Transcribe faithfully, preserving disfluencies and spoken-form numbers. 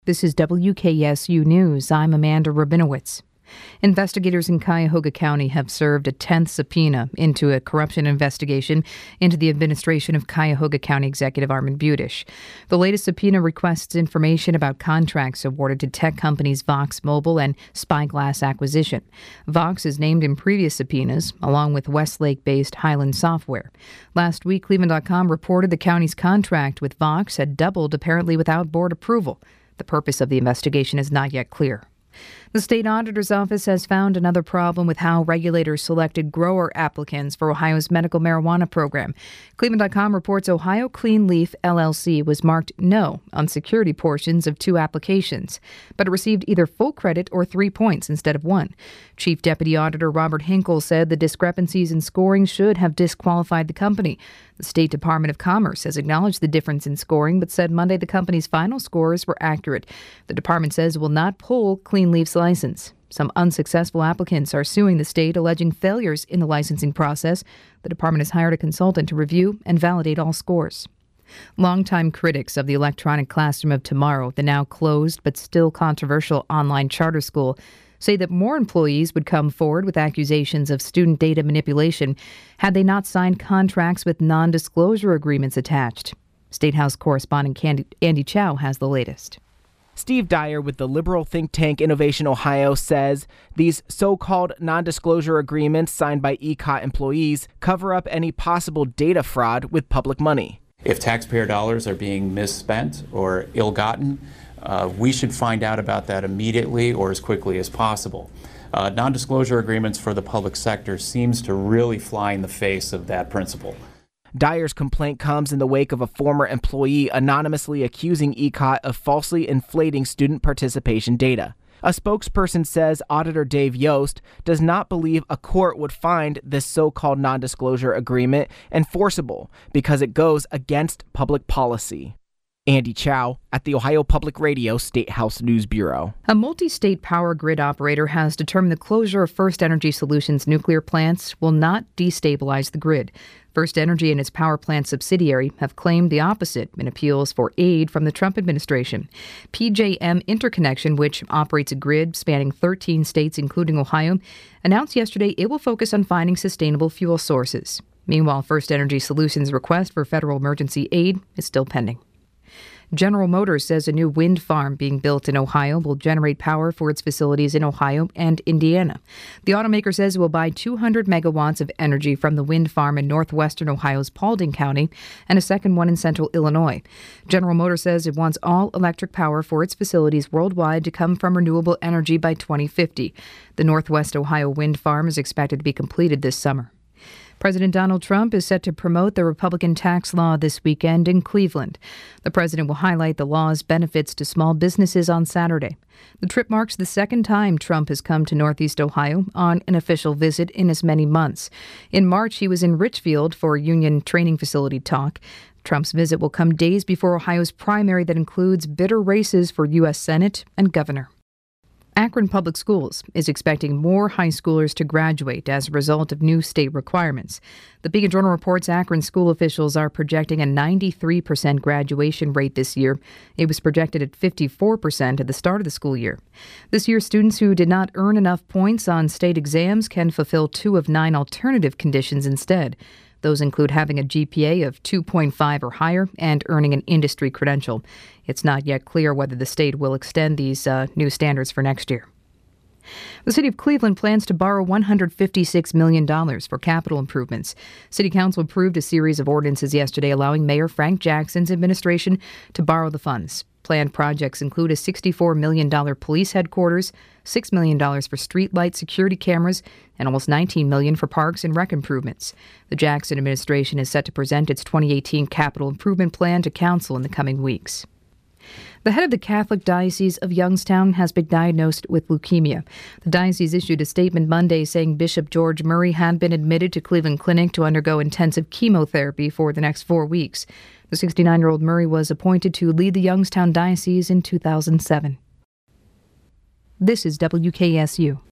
This is W K S U News. I'm Amanda Rabinowitz. Investigators in Cuyahoga County have served a tenth subpoena into a corruption investigation into the administration of Cuyahoga County Executive Armand Budish. The latest subpoena requests information about contracts awarded to tech companies Vox Mobile and Spyglass Acquisition. Vox is named in previous subpoenas, along with Westlake-based Highland Software. Last week, Cleveland dot com reported the county's contract with Vox had doubled, apparently without board approval. The purpose of the investigation is not yet clear. The state auditor's office has found another problem with how regulators selected grower applicants for Ohio's medical marijuana program. Cleveland dot com reports Ohio Clean Leaf L L C was marked no on security portions of two applications, but it received either full credit or three points instead of one. Chief Deputy Auditor Robert Hinkle said the discrepancies in scoring should have disqualified the company. The State Department of Commerce has acknowledged the difference in scoring, but said Monday the company's final scores were accurate. The department says it will not pull Clean Leaf's license. Some unsuccessful applicants are suing the state, alleging failures in the licensing process. The department has hired a consultant to review and validate all scores. Longtime critics of the electronic classroom of tomorrow, the now closed but still controversial online charter school, say that more employees would come forward with accusations of student data manipulation had they not signed contracts with non-disclosure agreements attached. State House correspondent Andy Chow has the latest. Steve Dyer with the liberal think tank Innovation Ohio says these so-called non-disclosure agreements signed by E C O T employees cover up any possible data fraud with public money. If taxpayer dollars are being misspent or ill-gotten, uh, we should find out about that immediately or as quickly as possible. Uh, non-disclosure agreements for the public sector seems to really fly in the face of that principle. Dyer's complaint comes in the wake of a former employee anonymously accusing E C O T of falsely inflating student participation data. A spokesperson says Auditor Dave Yost does not believe a court would find this so-called non-disclosure agreement enforceable because it goes against public policy. Andy Chow at the Ohio Public Radio State House News Bureau. A multi-state power grid operator has determined the closure of First Energy Solutions nuclear plants will not destabilize the grid. First Energy and its power plant subsidiary have claimed the opposite in appeals for aid from the Trump administration. P J M Interconnection, which operates a grid spanning thirteen states, including Ohio, announced yesterday it will focus on finding sustainable fuel sources. Meanwhile, First Energy Solutions' request for federal emergency aid is still pending. General Motors says a new wind farm being built in Ohio will generate power for its facilities in Ohio and Indiana. The automaker says it will buy two hundred megawatts of energy from the wind farm in northwestern Ohio's Paulding County and a second one in central Illinois. General Motors says it wants all electric power for its facilities worldwide to come from renewable energy by twenty fifty. The Northwest Ohio wind farm is expected to be completed this summer. President Donald Trump is set to promote the Republican tax law this weekend in Cleveland. The president will highlight the law's benefits to small businesses on Saturday. The trip marks the second time Trump has come to Northeast Ohio on an official visit in as many months. In March, he was in Richfield for a union training facility talk. Trump's visit will come days before Ohio's primary that includes bitter races for U S Senate and governor. Akron Public Schools is expecting more high schoolers to graduate as a result of new state requirements. The Beacon Journal reports Akron school officials are projecting a ninety-three percent graduation rate this year. It was projected at fifty-four percent at the start of the school year. This year, students who did not earn enough points on state exams can fulfill two of nine alternative conditions instead. Those include having a G P A of two point five or higher and earning an industry credential. It's not yet clear whether the state will extend these uh, new standards for next year. The city of Cleveland plans to borrow one hundred fifty-six million dollars for capital improvements. City Council approved a series of ordinances yesterday allowing Mayor Frank Jackson's administration to borrow the funds. Planned projects include a sixty-four million dollars police headquarters, six million dollars for streetlight security cameras, and almost nineteen million dollars for parks and rec improvements. The Jackson administration is set to present its twenty eighteen capital improvement plan to council in the coming weeks. The head of the Catholic Diocese of Youngstown has been diagnosed with leukemia. The diocese issued a statement Monday saying Bishop George Murray had been admitted to Cleveland Clinic to undergo intensive chemotherapy for the next four weeks. The sixty-nine-year-old Murray was appointed to lead the Youngstown Diocese in two thousand seven. This is W K S U.